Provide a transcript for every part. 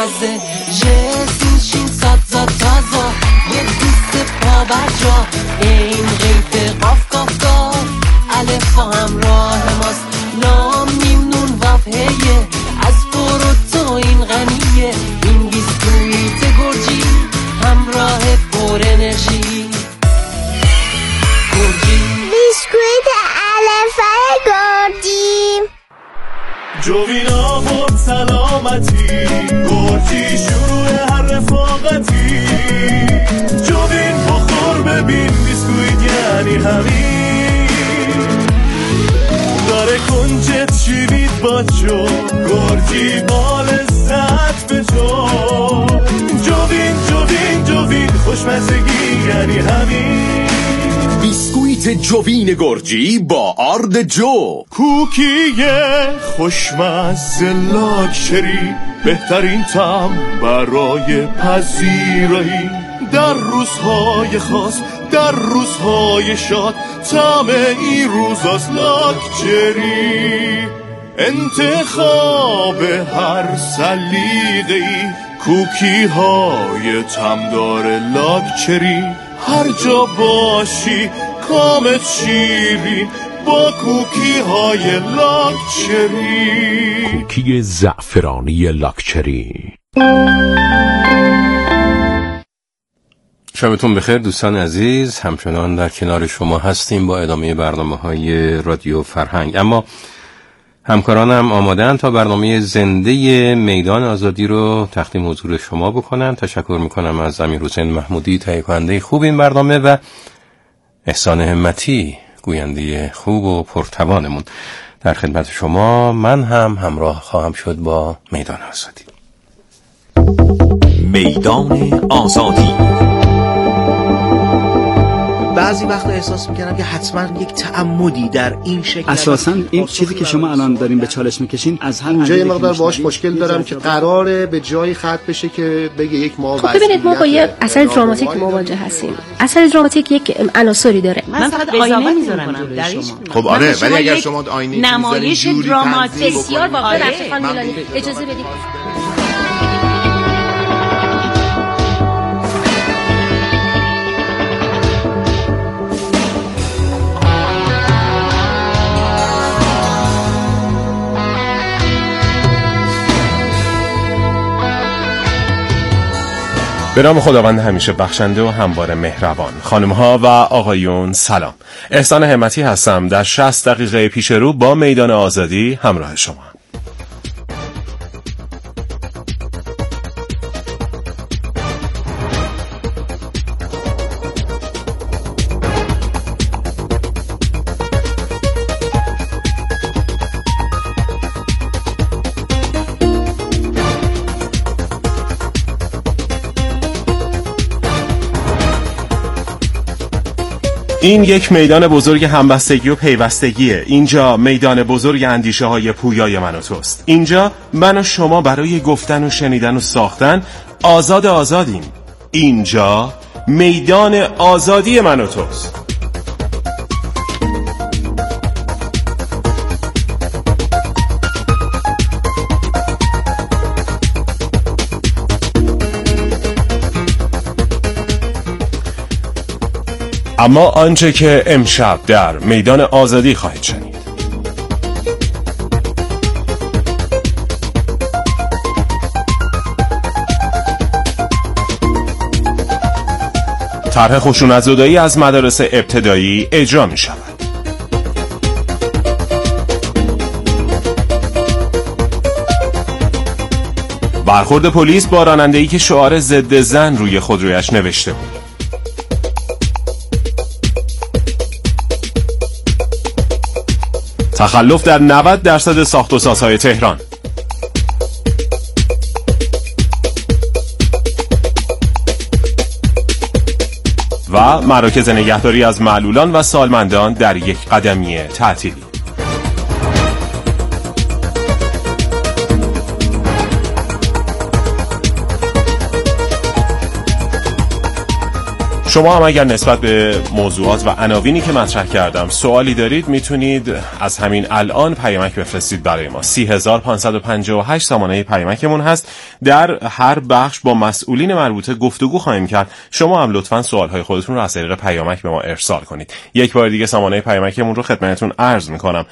خوشمزه جسین شین ساد زاد تازا یه دوست پا برجا این غیف قاف قاف قاف الف با همراه ماست نام نیم نون واف هیه از پروتو این غنیه این بیسکویت گرجی همراه پر انرژی گرجی بیسکویت الفای گرجی جوینا بود سلامتی گرجی شروع هر رفاقتی جوین بخور ببین بیسکویت یعنی همین داره کنجت شیرید با جو گرجی با لذت به جو جوین جوین جوین خوشمزگی یعنی همین بیسکویت جوین گرجی با آرد جو کوکی خوشمزه لاکچری بهترین طعم برای پذیرایی در روزهای خاص در روزهای شاد طعم این روز از لاکچری انتخاب هر سلیقه‌ای کوکی های طعمدار لاکچری هر جا باشی کامت شیرین با کوکی های لاکچری کوکی زعفرانی لاکچری. شبتون بخیر دوستان عزیز، همچنان در کنار شما هستیم با ادامه برنامه‌های رادیو فرهنگ. اما همکارانم آماده‌اند تا برنامه زنده میدان آزادی رو تقدیم حضور شما بکنن. تشکر میکنم از امیرحسین محمودی تهیه کننده خوب این برنامه و احسان همتی گوینده خوب و پرتوانمون. در خدمت شما من هم همراه خواهم شد با میدان آزادی. میدان آزادی. بعضی وقتا احساس میکنم که حتما یک تعمدی در این شکل اساساً این چیزی که شما الان دارین به چالش میکشین از هر جای مقدار باش مشکل دارم که قراره به جای خط بشه که بگه یک ما خب ببینید ما با یک اثر دراماتیک مواجه هستیم. اثر دراماتیک یک عناصری داره. من فقط آینه میذارم درش. خب آره ولی اگر شما آینه نمایش دراماتیک بسیار واقعا رفیقان میلانی اجازه بدید. به نام خداوند همیشه بخشنده و همواره مهربان. خانم‌ها و آقایون سلام. احسان همتی هستم. در 60 دقیقه پیش رو با میدان آزادی همراه شما. این یک میدان بزرگ همبستگی و پیوستگیه. اینجا میدان بزرگ اندیشه های پویای من و توست. اینجا من و شما برای گفتن و شنیدن و ساختن آزادیم. اینجا میدان آزادی من و توست. اما آنچه که امشب در میدان آزادی خواهید شنید طرح خشونت‌زدایی از مدارس ابتدایی اجرا می شود. برخورد پلیس با راننده‌ای که شعار ضد زن روی خودرویش نوشته بود. تخلف در 90% ساخت و سازهای تهران. و مراکز نگهداری از معلولان و سالمندان در یک قدمی تعطیلی. شما هم اگر نسبت به موضوعات و عناوینی که مطرح کردم سوالی دارید میتونید از همین الان پیامک بفرستید برای ما. 3558 سامانه پیامکمون هست. در هر بخش با مسئولین مربوطه گفتگو خواهیم کرد. شما هم لطفاً سوالهای خودتون رو از طریق پیامک به ما ارسال کنید. یک بار دیگه سامانه پیامکمون رو خدمتتون عرض میکنم: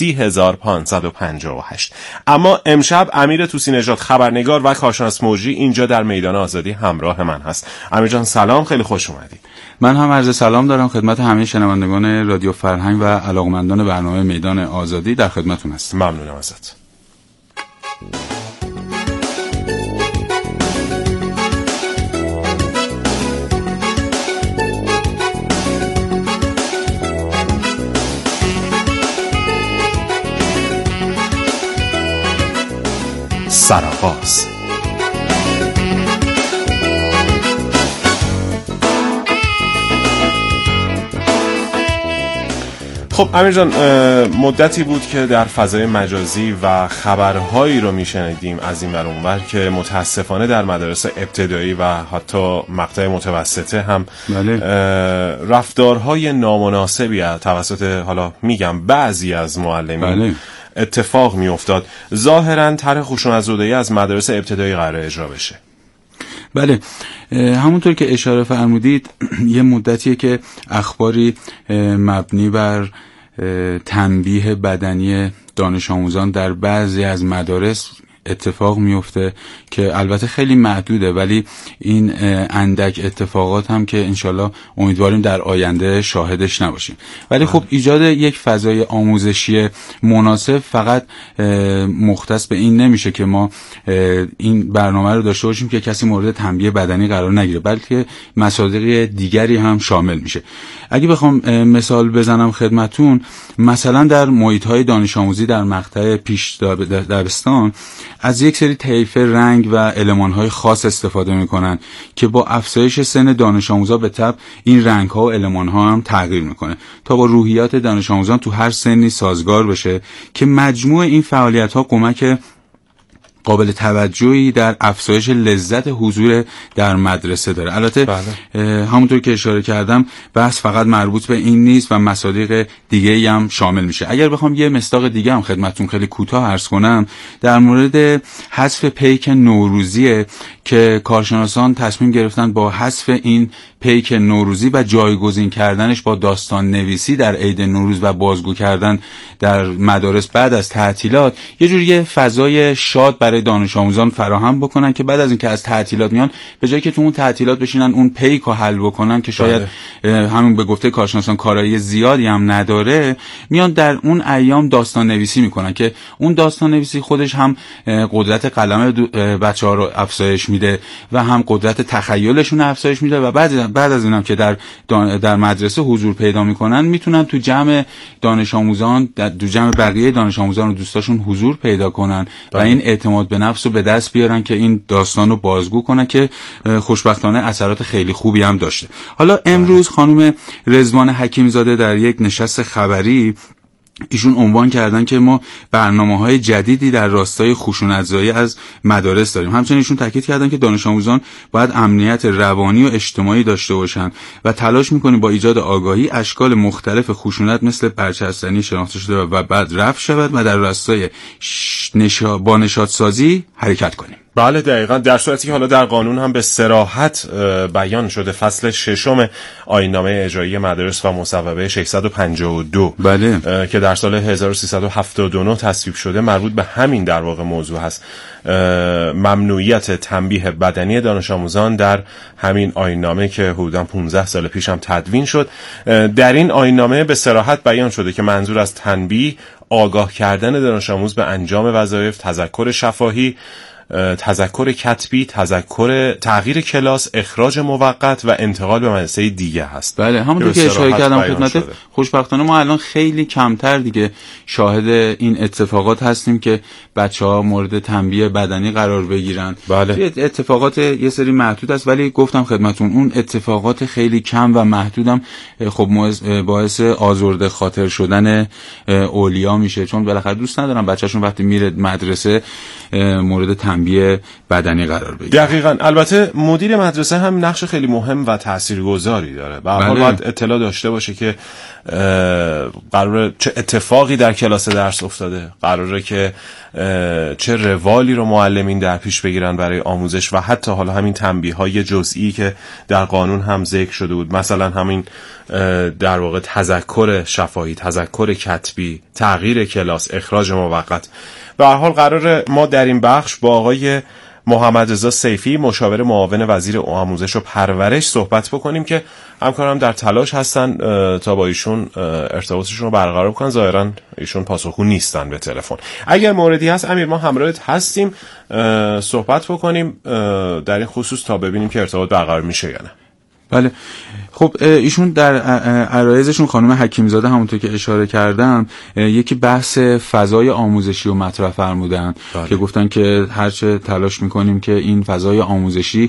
3558. اما امشب امیر طوسی نژاد، خبرنگار و کارشناس موجی، اینجا در میدان آزادی همراه من هست. امیر جان سلام، خیلی خوش اومدید. من هم عرض سلام دارم خدمت همه شنوندگان رادیو فرهنگ و علاقمندان برنامه میدان آزادی. در خدمتتون هستم. ممنونم ازت. سرآغاز. خب امیر جان، مدتی بود که در فضای مجازی و خبرهایی رو میشنیدیم از این ور اون ور که متاسفانه در مدارس ابتدایی و حتی مقطع متوسطه هم رفتارهای نامناسبی توسط حالا میگم بعضی از معلمین اتفاق میافتاد. ظاهرا طرح خشونت‌زدایی از مدارس ابتدایی قرار اجرا بشه. بله، همونطور که اشاره فرمودید یه مدتیه که اخباری مبنی بر تنبیه بدنی دانش آموزان در بعضی از مدارس اتفاق میفته که البته خیلی محدوده، ولی این اندک اتفاقات هم که انشالله امیدواریم در آینده شاهدش نباشیم. ولی خب ایجاد یک فضای آموزشی مناسب فقط مختص به این نمیشه که ما این برنامه رو داشته باشیم که کسی مورد تنبیه بدنی قرار نگیره، بلکه مصادیق دیگری هم شامل میشه. اگه بخوام مثال بزنم خدمتون، مثلا در محیط‌های دانش آموزی در مقطع پیش دبستان از یک سری طیف رنگ و المان‌های خاص استفاده می‌کنن که با افزایش سن دانش آموزا به تبع این رنگ‌ها و المان‌ها هم تغییر می‌کنه تا با روحیات دانش آموزان تو هر سنی سازگار بشه که مجموع این فعالیت‌ها کمک قابل توجهی در افزایش لذت حضور در مدرسه داره. البته همونطور که اشاره کردم بحث فقط مربوط به این نیست و مصادیق دیگه‌ای هم شامل میشه. اگر بخوام یه مصداق دیگه هم خدمتتون خیلی کوتاه عرض کنم، در مورد حذف پیک نوروزیه که کارشناسان تصمیم گرفتن با حذف این پیک نوروزی و جایگزین کردنش با داستان نویسی در عید نوروز و بازگو کردن در مدارس بعد از تعطیلات یه جوری فضای شاد برای دانش آموزان فراهم بکنن که بعد از اینکه از تعطیلات میان به جایی که تو اون تعطیلات بشینن اون پیک رو حل بکنن که شاید همون به گفته کارشناسان کارایی زیادی هم نداره، میان در اون ایام داستان نویسی میکنن که اون داستان نویسی خودش هم قدرت قلم بچه‌ها رو افزایش میده و هم قدرت تخیلشون افزایش میده و بعد از اینم که در مدرسه حضور پیدا میکنن میتونن تو جمع دانش آموزان تو جمع بقیه دانش آموزان و دوستاشون حضور پیدا کنن و این اعتماد به نفس رو به دست بیارن که این داستان رو بازگو کنن که خوشبختانه اثرات خیلی خوبی هم داشته. حالا امروز خانم رضوان حکیمزاده در یک نشست خبری ایشون عنوان کردن که ما برنامه‌های جدیدی در راستای خشونت‌زایی از مدارس داریم. همچنین ایشون تاکید کردن که دانش آموزان باید امنیت روانی و اجتماعی داشته باشن و تلاش می‌کنیم با ایجاد آگاهی اشکال مختلف خشونت مثل برچستنی شناخته شده و بعد رفع شود و در راستای با نشاط‌سازی حرکت کنیم. بله دقیقاً، در صورتی که حالا در قانون هم به صراحت بیان شده فصل 6 آیین‌نامه اجرایی مدارس و مصوبه 652 که در سال 1379 تصویب شده مربوط به همین در واقع موضوع هست، ممنوعیت تنبیه بدنی دانش آموزان در همین آیین‌نامه که حدوداً 15 سال پیش هم تدوین شد. در این آیین‌نامه به صراحت بیان شده که منظور از تنبیه آگاه کردن دانش آموز به انجام وظایف، تذکر شفاهی، تذکر کتبی، تغییر کلاس، اخراج موقت و انتقال به مدرسه دیگه هست. بله، همونطور که اشاره کردم خدمت، خوشبختانه ما الان خیلی کمتر دیگه شاهد این اتفاقات هستیم که بچه‌ها مورد تنبیه بدنی قرار بگیرن. بله، اتفاقات یه سری محدود است، ولی گفتم خدمتون اون اتفاقات خیلی کم و محدودم خب باعث آزرده خاطر شدن اولیا میشه، چون بالاخره دوست ندارن بچه‌شون وقتی میره مدرسه مورد تنبیه بدنی قرار بگیره. دقیقاً. البته مدیر مدرسه هم نقش خیلی مهم و تاثیرگذاری داره. به هر حال باید اطلاع داشته باشه که قراره چه اتفاقی در کلاس درس افتاده، قراره که چه روالی رو معلمین در پیش بگیرن برای آموزش و حتی حالا همین تنبیه‌های جزئی که در قانون هم ذکر شده بود، مثلا همین در واقع تذکر شفاهی، تذکر کتبی، تغییر کلاس، اخراج موقت. به هر حال قراره ما در این بخش با آقای محمد رضا سیفی، مشاور معاون وزیر آموزش و پرورش صحبت بکنیم که همکارم در تلاش هستن تا با ایشون ارتباطشون رو برقرار بکنن. ظاهرا ایشون پاسخگو نیستن به تلفن. اگر موردی هست امیر، ما همراهت هستیم، صحبت بکنیم در این خصوص تا ببینیم که ارتباط برقرار میشه یا نه. بله. خب ایشون در عرایضشون خانم حکیمزاده همونطور که اشاره کردم یکی بحث فضای آموزشی رو مطرح فرمودن که گفتن که هرچه تلاش میکنیم که این فضای آموزشی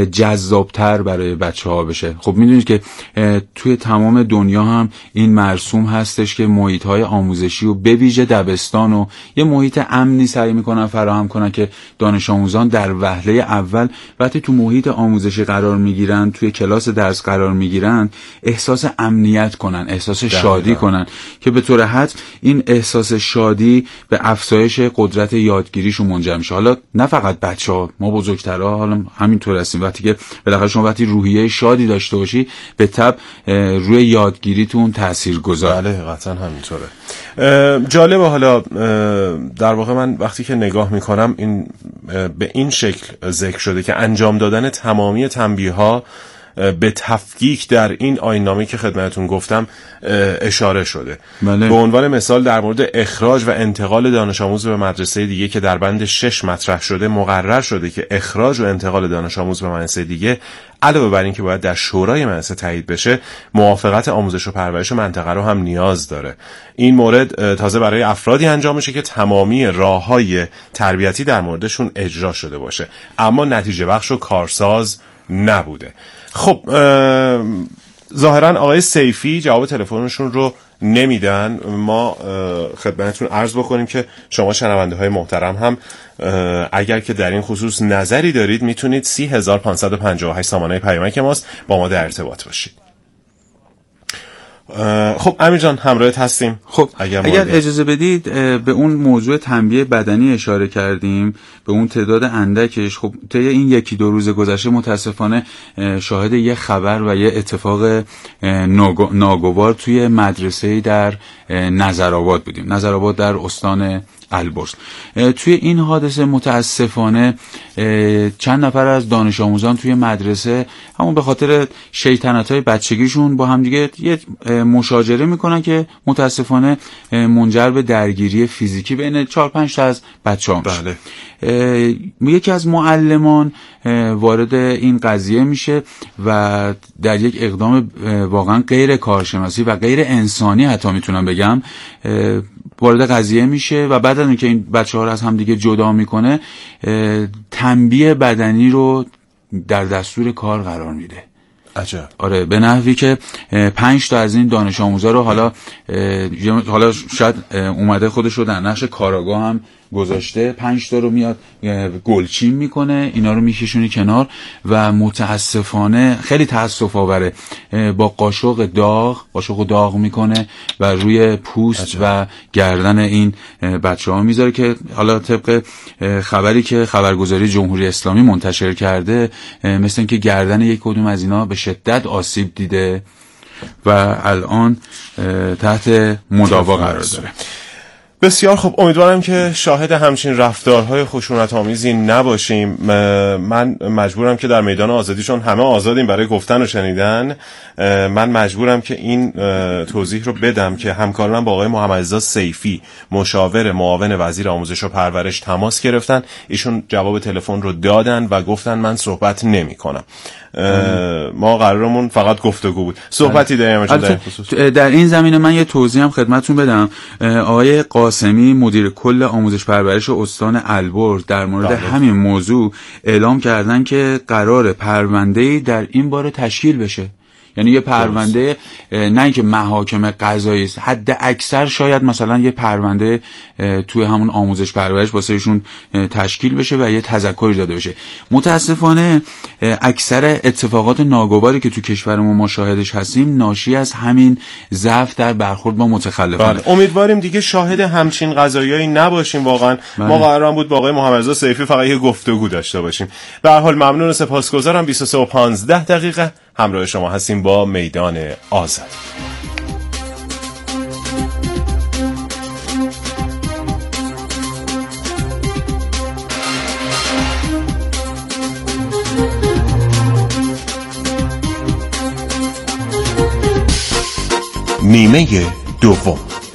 جذابتر برای بچه‌ها بشه. خب میدونید که توی تمام دنیا هم این مرسوم هستش که محیط‌های آموزشی رو به ویژه دبستان و یه محیط امنی سعی میکنن فراهم کنن که دانش آموزان در وهله اول وقتی تو محیط آموزشی قرار میگیرن، توی کلاس درس قرار میگیرن، احساس امنیت کنن، احساس شادی کنن که به طور حتم این احساس شادی به افزایش قدرت یادگیریشون منجر میشه. حالا نه فقط بچه‌ها، ما بزرگترها حالا همینطور هستیم. وقتی که بالاخره شما وقتی روحیه شادی داشته باشی به تبع روی یادگیریتون تاثیرگذاره. بله قطعا همینطوره. جالبه. حالا در واقع من وقتی که نگاه میکنم این به این شکل ذکر شده که انجام دادن تمامی تنبیه‌ها به تفکیک در این آیین‌نامه‌ای که خدمتتون گفتم اشاره شده. بله. به عنوان مثال در مورد اخراج و انتقال دانش آموز به مدرسه دیگه که در بند 6 مطرح شده، مقرر شده که اخراج و انتقال دانش آموز به مدرسه دیگه علاوه بر این که باید در شورای مدرسه تایید بشه، موافقت آموزش و پرورش منطقه رو هم نیاز داره. این مورد تازه برای افرادی انجام میشه که تمامی راه‌های تربیتی در موردشون اجرا شده باشه، اما نتیجه بخش و کارساز نبوده. خب ظاهرا آقای سیفی جواب تلفنشون رو نمیدن. ما خدمتتون عرض بکنیم که شما شنونده های محترم هم اگر که در این خصوص نظری دارید میتونید 30558 سامانه پیامک ماست با ما در ارتباط باشید. خب امیر جان همراهت هستیم. خب اگر اجازه بدید به اون موضوع تنبیه بدنی اشاره کردیم، به اون تعداد اندکش. خب طی این یکی دو روز گذشته متاسفانه شاهد یه خبر و یه اتفاق ناگوار توی مدرسه‌ای در نظرآباد بودیم. نظرآباد در استان البرز. توی این حادثه متاسفانه چند نفر از دانش آموزان توی مدرسه همون به خاطر شیطنت‌های بچگیشون با همدیگه یه مشاجره میکنن که متاسفانه منجر به درگیری فیزیکی بین 4-5 تا از بچه‌ها میشه. بله. یکی از معلمان وارد این قضیه میشه و در یک اقدام واقعا غیر کارشناسی و غیر انسانی حتی میتونم بگم وارد قضیه میشه و بعد از اینکه این بچه‌ها رو از هم دیگه جدا میکنه تنبیه بدنی رو در دستور کار قرار میده. عجب. آره، به نحوی که 5 تا از این دانش آموزا رو حالا شاید اومده خودش رو در نقش کاراگاه هم گذاشته، 5 تا رو میاد گلچین میکنه، اینا رو میکشونه کنار و متاسفانه خیلی تأسف آوره با قاشق داغ میکنه و روی پوست و گردن این بچه‌ها میذاره که حالا طبق خبری که خبرگزاری جمهوری اسلامی منتشر کرده مثل اینکه گردن یک کدوم از اینا به شدت آسیب دیده و الان تحت مداوا قرار داره. بسیار خوب. امیدوارم که شاهد همچین رفتارهای خشونت‌آمیزی نباشیم. من مجبورم که در میدان آزادی، چون همه آزادیم برای گفتن و شنیدن، من مجبورم که این توضیح رو بدم که همکارانم با آقای محمد رضا سیفی، مشاور معاون وزیر آموزش و پرورش تماس گرفتن. ایشون جواب تلفن رو دادن و گفتن من صحبت نمی‌کنم. ما قرارمون فقط گفتگو بود. صحبتی داریم در این خصوص؟ در این زمینه من یه توضیح هم خدمتتون بدم. آقای قاسمی مدیر کل آموزش پرورش استان البرز در مورد همین موضوع اعلام کردن که قرار پرونده‌ای در این باره تشکیل بشه. یعنی یه پرونده نه اینکه محاکم قضایی است، حد اکثر شاید مثلا یه پرونده توی همون آموزش پرورش واسه ایشون تشکیل بشه و یه تذکری داده بشه. متاسفانه اکثر اتفاقات ناگواری که تو کشورمون ما شاهدش هستیم ناشی از همین ضعف در برخورد با متخلفان. امیدواریم دیگه شاهد همچین قضایایی نباشیم. واقعا ما قرار بود با آقای محمدرضا سیفی فقط یه گفتگو داشته باشیم. به هر حال ممنون و سپاسگزارم. 23:15 همراه شما هستیم با میدان آزاد. نیمه دوم.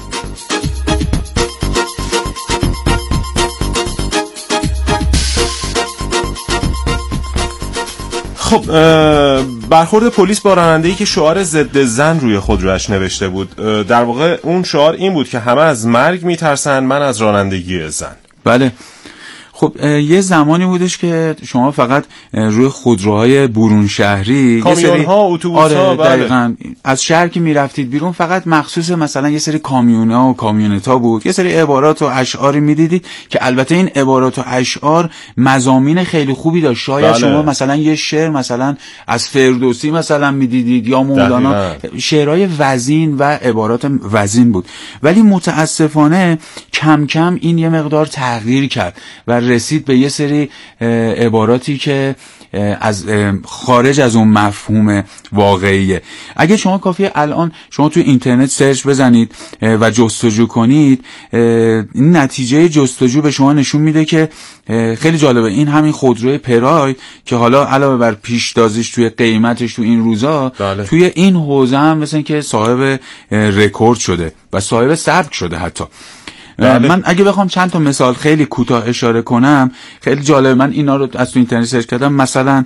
خب برخورد پلیس با راننده‌ای که شعار ضد زن روی خودروش نوشته بود، در واقع اون شعار این بود که همه از مرگ میترسن، من از رانندگی زن. بله. خب یه زمانی بودش که شما فقط روی خودروهای برون شهری، کامیون‌ها، اتوبوس‌ها، دقیقاً از شهر که میرفتید بیرون فقط مخصوص مثلا یه سری کامیون‌ها و کامیونتا بود، یه سری عبارات و اشعاری میدیدید که البته این عبارات و اشعار مضامین خیلی خوبی داشت. شاید شما مثلا یه شعر مثلا از فردوسی مثلا میدیدید یا مولانا، شعرهای وزین و عبارات وزین بود. ولی متاسفانه کم کم این یه مقدار تغییر کرد و رسید به یه سری عباراتی که از خارج از اون مفهوم واقعیه. اگه شما کافیه الان شما توی اینترنت سرچ بزنید و جستجو کنید، این نتیجه جستجو به شما نشون میده که خیلی جالبه. این همین خودروی پراید که حالا علاوه بر پیشتازیش توی قیمتش تو این روزا، توی این حوزه هم مثلا که صاحب رکورد شده و صاحب سبک شده حتی. من اگه بخوام چند تا مثال خیلی کوتاه اشاره کنم، خیلی جالب، من اینا رو از تو اینترنت سرچ کردم. مثلا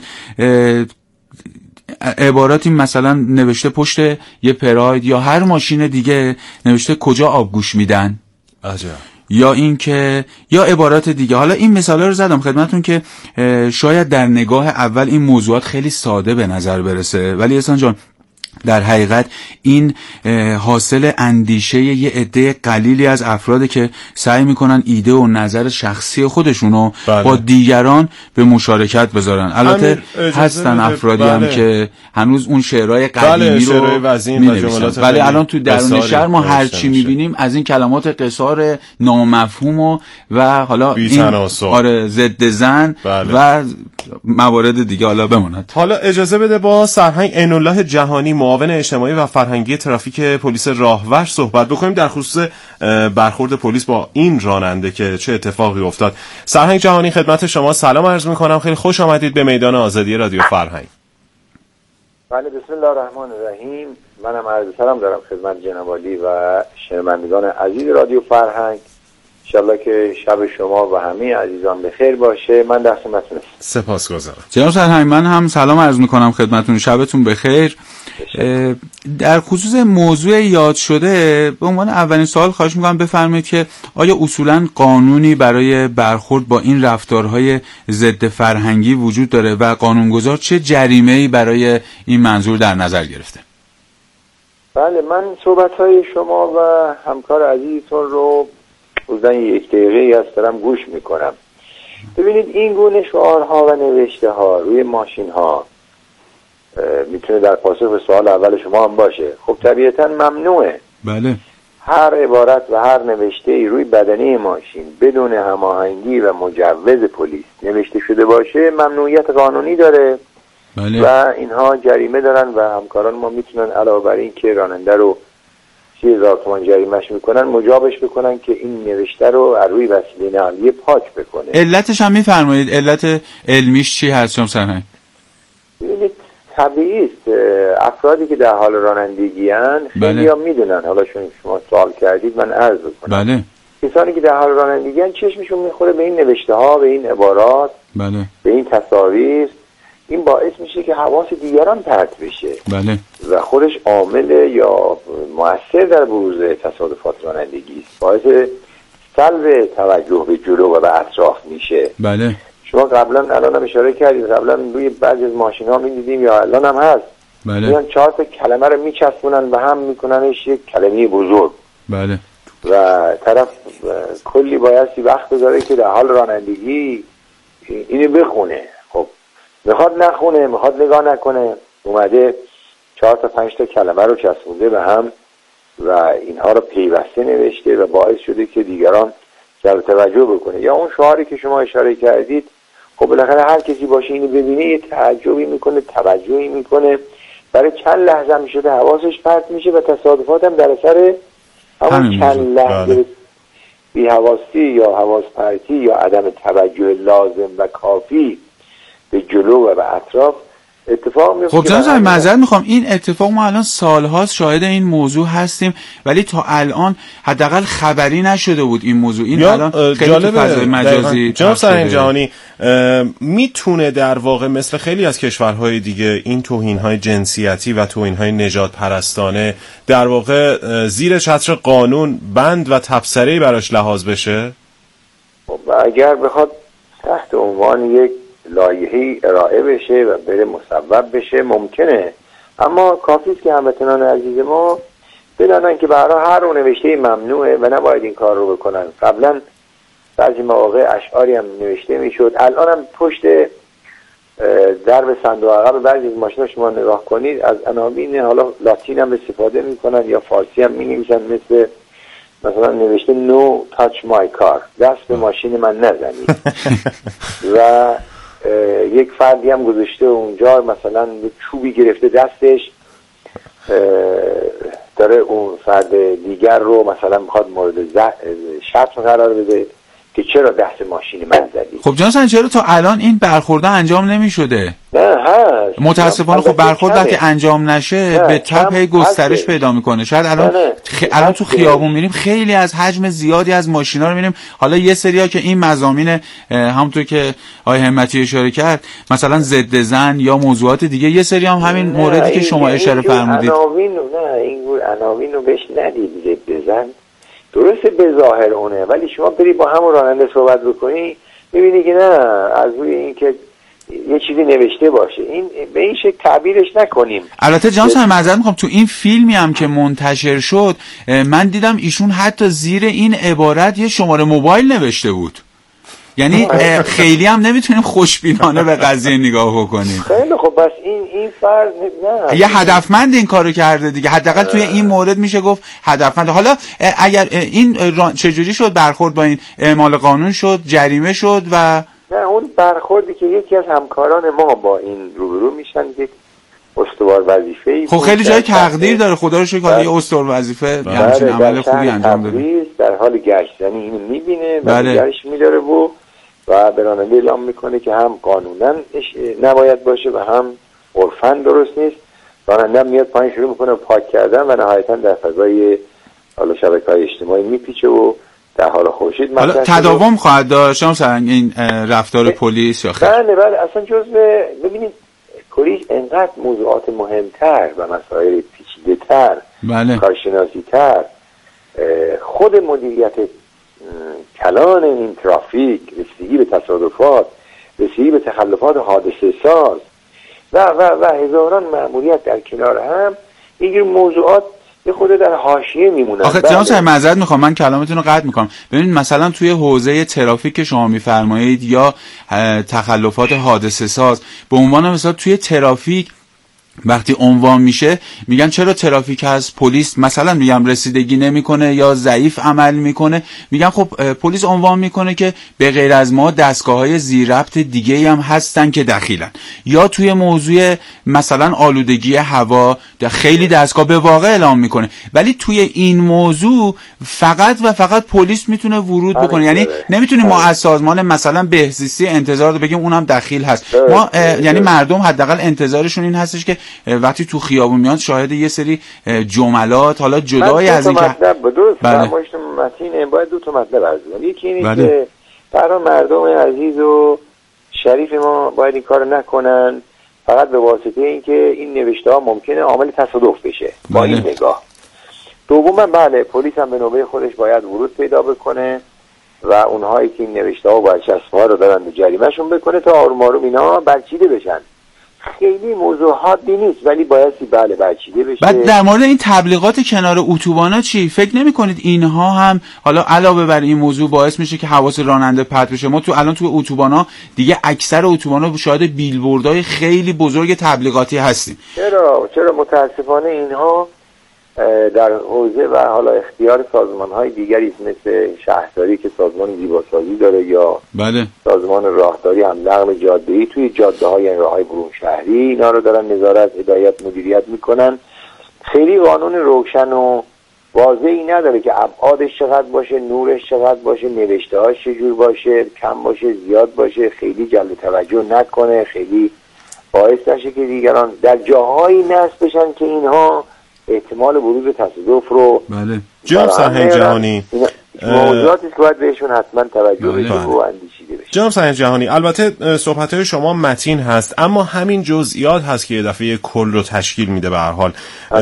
عباراتی مثلا نوشته پشت یه پراید یا هر ماشین دیگه نوشته کجا آبگوش میدن، عجب. یا این که یا عبارات دیگه. حالا این مثالا رو زدم خدمتتون که شاید در نگاه اول این موضوعات خیلی ساده به نظر برسه، ولی احسان جان در حقیقت این حاصل اندیشه یه عده قلیلی از افراده که سعی میکنن ایده و نظر شخصی خودشونو با دیگران به مشارکت بذارن. البته هستن افرادی هم که هنوز اون شعرهای قدیمی رو مینویسن، ولی الان تو درون شهر ما هرچی میبینیم از این کلمات قصار نامفهوم و حالا این ضد زن و موارد دیگه حالا بماند. حالا اجازه بده با سرهنگ عین‌الله جهانی، معاون اجتماعی و فرهنگی ترافیک پلیس راهور صحبت بکنیم در خصوص برخورد پلیس با این راننده که چه اتفاقی افتاد. سرهنگ جهانی خدمت شما سلام عرض می‌کنم، خیلی خوش آمدید به میدان آزادی رادیو فرهنگ. بله، بسم الله الرحمن الرحیم. منم عرض سلام دارم خدمت جناب عالی و شنوندگان عزیز رادیو فرهنگ. انشالله که شب شما و همه عزیزان بخیر باشه. من در خدمتتونم. سپاسگزارم. جناب سرهنگ، من هم سلام عرض میکنم خدمتتون، شبتون بخیر. در خصوص موضوع یاد شده به عنوان اولین سوال خواهش میکنم بفرمایید که آیا اصولاً قانونی برای برخورد با این رفتارهای ضد فرهنگی وجود داره و قانونگذار چه جریمه‌ای برای این منظور در نظر گرفته؟ بله، من صحبت‌های شما و همکار عزیزتون رو حدوداً 1 دقیقه از دارم گوش میکنم. ببینید این گونه شعارها و نوشته ها روی ماشین ها میتونه در پاسخ به سوال اول شما هم باشه. خب طبیعتاً ممنوعه. بله. هر عبارت و هر نوشته ای روی بدنه ماشین بدون هماهنگی و مجوز پلیس نوشته شده باشه ممنوعیت قانونی داره. بله. و اینها جریمه دارن و همکاران ما میتونن علاوه بر این که راننده رو 30,000 تومان جریمه‌اش میکنن مجابش بکنن که این نوشته رو از روی وسیله نقلیه پاک بکنه. علتش هم میفرمایید؟ علت علمیش چی هست شما سرهنگ؟ ببینید طبیعی است افرادی که در حال رانندگی ان خیلی ها میدونن. حالا شما سوال کردید من عرض کنم. بله. کسانی که در حال رانندگی ان چشمشون میخوره به این نوشته ها، به این عبارات، بله، به این تصاویر. این باعث میشه که حواس دیگران پرت بشه. بله. و خودش عامل یا مؤثر در بروز تصادفات رانندگی است. باعث سلب توجه به جلو و به اطراف میشه. بله. شما قبلا الان هم اشاره کردید، قبلا روی بعضی از ماشین‌ها می‌دیدیم یا الان هم هست بله. 4 تا کلمه رو میچسبونن به هم میکننش یک کلمه بزرگ. بله. و طرف کلی بایستی وقت داره که در حال رانندگی اینو بخونه. خب میخواد نخونه، میخواد نگاه نکنه، اومده 4 تا 5 تا کلمه رو چسبونده به هم و اینها رو پیوسته نوشته و باعث شده که دیگران جلب توجه بکنه. یا اون شعاری که شما اشاره کردید، خب بالاخره هر کسی باشه اینو ببینه یه تعجبی میکنه، توجهی میکنه، برای چند لحظه هم شده حواسش پرت میشه و تصادفات هم در اثر همون چند لحظه بی حواسی یا حواس پرتی یا عدم توجه لازم و کافی به جلو و به اطراف اتفاق میفته. خب جناب صاحب معذرت میخوام، این اتفاق ما الان سالهاست شاهد این موضوع هستیم ولی تا الان حداقل خبری نشده بود این موضوع. این الان خیلی تو فضای مجازی. جناب سرهنگ جهانی، میتونه در واقع مثل خیلی از کشورهای دیگه این توهین‌های جنسیتی و توهین‌های نژاد پرستانه در واقع زیر چتر قانون بند و تبصره‌ای براش لحاظ بشه؟ خب اگر بخواد تحت عنوان یک لایحه‌ای ارائه بشه و بره مصوب بشه ممکنه، اما کافی است که هموطنان عزیز ما بدانن که برای هر نوشته ممنوعه و نباید این کار رو بکنن. قبلا بعضی مواقع اشعاری هم نوشته میشد، الان هم پشت درب صندوق عقب بعضی از ماشینا شما نگاه کنید از عناوین حالا لاتین هم استفاده میکنن یا فارسی هم مینویسن، مثلا نوشته No touch my car، دست به ماشین من نزنید. و یک فردی هم گذاشته اونجا مثلا چوبی گرفته دستش، داره اون فرد دیگر رو مثلا میخواد مورد شرط قرار بده که چرا دست ماشین من زدی. خب جناب چرا تا الان این برخورده انجام نمی شده؟ نه هست متاسفانه. خب برخورد وقتی انجام نشه به تبع گسترش پیدا میکنه. شاید الان تو خیابون میریم خیلی از حجم زیادی از ماشینا رو میریم، حالا یه سریا که این مضامین همونطور که آقای همتی اشاره کرد مثلا ضد زن یا موضوعات دیگه، یه سری هم همین موردی که شما اشاره فرمودید این عناوین رو بهش ندید. ضد زن درسته به ظاهر اونه، ولی شما بری با همون راننده صحبت بکنی میبینی که نه، از روی این که یه چیزی نوشته باشه این به این شکل تعبیرش نکنیم. البته جان صاحب معذرت میخوام، تو این فیلمی هم که منتشر شد من دیدم ایشون حتی زیر این عبارت یه شماره موبایل نوشته بود. یعنی خیلی هم نمیتونیم خوشبینانه به قضیه نگاه بکنیم. خیلی خب بس این فرض نه یه هدفمند این کارو کرده دیگه، حداقل توی این مورد میشه گفت هدفمند. حالا اگر این چجوری شد برخورد با این اعمال قانون شد، جریمه شد و نه اون برخوردی که یکی از همکاران ما با این روبرو میشن یک استوار وظیفه‌ای خب خیلی جای تقدیر داره، خدا رو شکر یه استوار وظیفه همچین عمل خوبی انجام داده. در حال گشت یعنی اینو میبینه و نگرش میداره و به راننده اعلام میکنه که هم قانونا نباید باشه و هم عرفاً درست نیست. راننده میاد پایین شروع میکنه پاک کردن و نهایتاً در فضای حالا شبکه‌های اجتماعی میپیچه و در حال خورشید حالا تداوم خواهد داشت سرنگ این رفتار پلیس یا خیر؟ بله اصلا جزء ببینید پلیس انقدر موضوعات مهمتر و مسائل پیچیده‌تر کارشناسی‌تر خود مدیریت کلان این ترافیک، رسیدگی به تصادفات، رسیدگی به تخلفات حادثه ساز و هزاران مأموریت در کنار هم، این موضوعات یه خود در حاشیه میمونن. آخه جناب صاحب معذرت میخوام من کلامتون رو قطع میکنم. ببینید مثلا توی حوزه ترافیک که شما میفرمایید یا تخلفات حادثه ساز، به عنوان مثلا توی ترافیک وقتی عنوان میشه میگن چرا ترافیک از پلیس مثلا میگم رسیدگی نمیکنه یا ضعیف عمل میکنه، میگن خب پلیس عنوان میکنه که به غیر از ما دستگاه‌های زیرربط دیگه‌ای هم هستن که دخیلن. یا توی موضوع مثلا آلودگی هوا خیلی دستگاه به واقع اعلام میکنه، ولی توی این موضوع فقط و فقط پلیس میتونه ورود بکنه. یعنی نمیتونیم ما از سازمان مثلا بهزیستی انتظار بگیم اونم دخیل هست. ما یعنی مردم حداقل انتظارشون این هستش که وقتی تو خیابون میاد شاهد یه سری جملات حالا جدای از این که فرمایش متین باید دو تا مطلب عرض کنم. یکی اینه که برای مردم عزیز و شریف ما باید این کارو نکنن فقط به واسطه اینکه این نوشته ها ممکنه عامل تصادف بشه با این نگاه. دوما بله پلیس هم به نوبه خودش باید ورود پیدا بکنه و اونهایی که این نوشته ها باید چسب‌ها رو دارن به جریمه‌شون بکنه تا آروم آروم اینا برچیده بشن. خیلی موضوع حادی نیست، ولی بایستی بله برچیده بشه. بعد در مورد این تبلیغات کنار اتوبانا چی؟ فکر نمی کنید اینها هم حالا علاوه بر این موضوع باعث میشه که حواس راننده پرت بشه؟ ما الان تو اتوبانا دیگه اکثر اتوبانا شاهد بیلبوردهای خیلی بزرگ تبلیغاتی هستیم. چرا متاسفانه اینها در حوزه و حالا اختیار سازمان‌های دیگری مثل شهرداری که سازمان زیباسازی داره یا بله سازمان راهداری هم نقل جاده‌ای توی جاده‌های یعنی راه‌های برون شهری اینا رو دارن نظارت، هدایت، مدیریت میکنن. خیلی قانون روشن و واضحی نداره که ابعادش چقدر باشه، نورش چقدر باشه، نوشته‌هاش چجور باشه، کم باشه، زیاد باشه، خیلی جلب توجه نکنه، خیلی باعث نشه که دیگران در جاهایی نصب بشن که اینها احتمال بروز تصادف رو بله. جناب سرهنگ جهانی موضوعاتی که باید بهشون حتما توجه بشه و اندیشیده بشه. جناب سرهنگ جهانی، البته صحبت‌های شما متین هست، اما همین جزئیات هست که یه دفعه کل رو تشکیل میده. به هر حال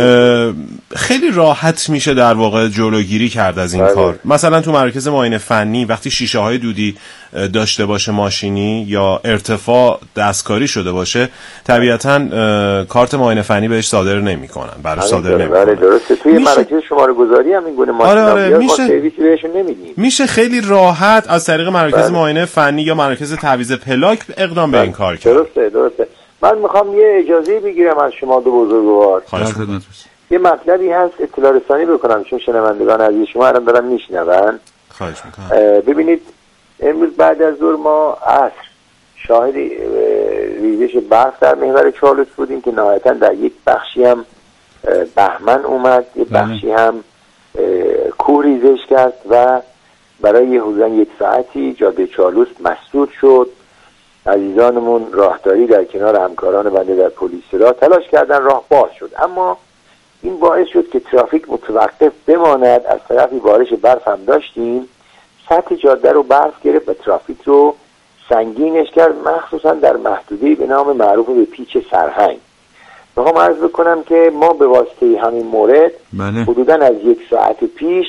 خیلی راحت میشه در واقع جلوگیری کرد از این کار. مثلا تو مراکز معاینه فنی وقتی شیشه های دودی داشته باشه ماشینی یا ارتفاع دستکاری شده باشه، طبیعتاً کارت معاینه فنی بهش صادر نمی‌کنن، براش صادر نمی‌کنن. بله درسته. توی مراکز شماره گذاری هم این گونه ماشینا ما سرویسی بهشون نمیدیم. میشه خیلی راحت از طریق مراکز معاینه فنی یا مراکز تعویض پلاک اقدام به این کار کرد. درسته. من میخوام یه اجازه بگیرم از شما دو بزرگوار. یه مطلبی هست اطلاع رسانی بکنم چون شنوندگان عزیز شما الان دارن میشنون. خواهش میکنم. ببینید امروز بعد از ظهر ما عصر شاهد ریزش برف در محور چالوس بودیم که نهایتا در یک بخشی هم بهمن اومد، یک بخشی هم کوه ریزش کرد و برای حدوداً یک ساعتی جاده چالوس مسدود شد. عزیزانمون راهداری در کنار همکاران بنده در پلیس راه تلاش کردن راه باز شد، اما این باعث شد که ترافیک متوقف بماند. از طرفی بارش برف هم داشتیم، سطح جاده رو برف گرفت و ترافیک رو سنگینش کرد، مخصوصا در محدوده به نام معروف به پیچ سرهنگ. میخوام عرض بکنم که ما به واسطه همین مورد حدوداً از یک ساعت پیش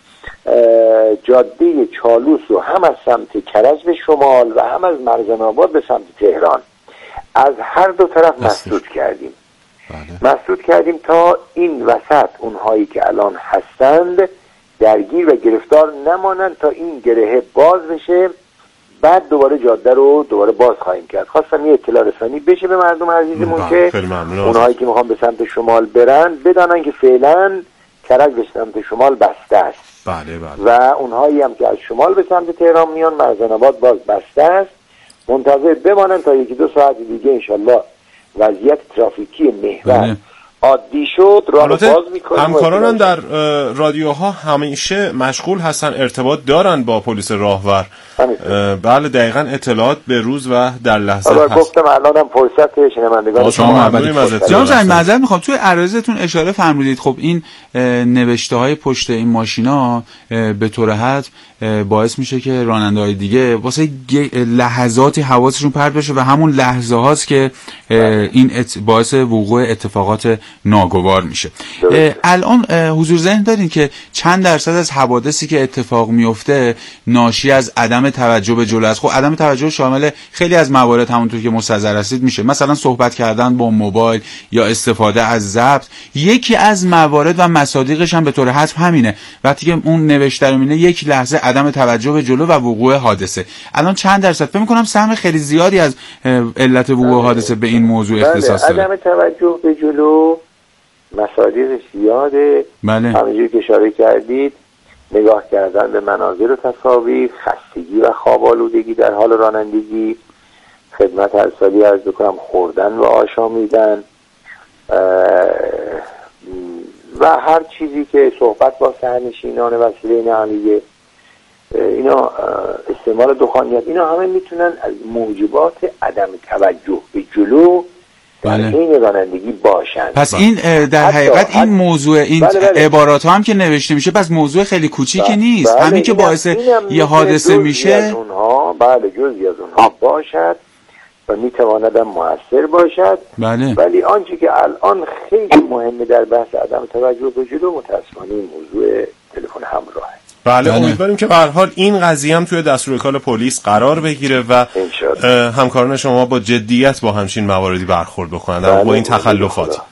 جاده چالوس رو هم از سمت کرج به شمال و هم از مرزن آباد به سمت تهران از هر دو طرف مسدود کردیم. مسدود کردیم تا این وسط اونهایی که الان هستند درگیر و گرفتار نمانند تا این گره باز بشه، بعد دوباره جاده رو دوباره باز خواهیم کرد. خواستم یه اطلاع رسانی بشه به مردم عزیزمون که اونهایی که میخوان به سمت شمال برن بدانن که فعلا کرج به سمت شمال بسته است. و اونهایی هم که از شمال به سمت تهران میان مرزن آباد باز بسته است. منتظر بمانن تا یکی دو ساعت دیگه انشالله وضعیت ترافیکی محور عادی شد راه باز میکنیم. همکارانم در رادیوها همیشه مشغول هستن، ارتباط دارن با پلیس راهور. بله دقیقاً اطلاعات به روز و در لحظه هست. گفتم الانم فرصت شنوندگان شما جناب سرهنگ معذرت میخوام توی عرضتون اشاره فرمودید خب این نوشته های پشت این ماشینا به طور حد باعث میشه که راننده‌های دیگه واسه لحظاتی حواسشون پرت بشه و همون لحظه هاست که این باعث وقوع اتفاقات ناگوار میشه. الان حضور ذهن دارین که چند درصد از حوادثی که اتفاق میفته ناشی از عدم توجه به جلو است؟ خب عدم توجه شامل خیلی از موارد همونطور که مستحضر هستید میشه، مثلا صحبت کردن با موبایل یا استفاده از ضبط. یکی از موارد و مصادیقش هم به طور حتم همینه، وقتی که اون نوشته رو میبینه یک لحظه عدم توجه به جلو و وقوع حادثه. الان چند درصد؟ فکر می‌کنم سهم خیلی زیادی از علت وقوع حادثه به این موضوع اختصاص داره. عدم توجه به جلو مصادیقش زیاده. همونجوری که اشاره کردید، نگاه کردن به مناظر و تصاویر، خستگی و خواب آلودگی در حال رانندگی، خدمت هر سالی عرض بکنم خوردن و آشامیدن و هر چیزی که صحبت با سرنشینان وسیله نقلیه، اینا استعمال دخانیات، اینا همه میتونن از موجبات عدم توجه به جلو در حین رانندگی باشن. پس این در حقیقت این موضوع این عبارات ها هم که نوشته میشه پس موضوع خیلی کوچیکی نیست. همین که باعث یه حادثه میشه جزئی از اونها باشد و میتواند مؤثر باشد. ولی آنچه که الان خیلی مهمه در بحث عدم توجه به جلو متاسفانه این موضوع تلفن همراهه. بله امیدواریم که به هر حال این قضیه هم توی دستورالکار پلیس قرار بگیره و همکاران شما با جدیت با همچین مواردی برخورد بکنن با این تخلفات.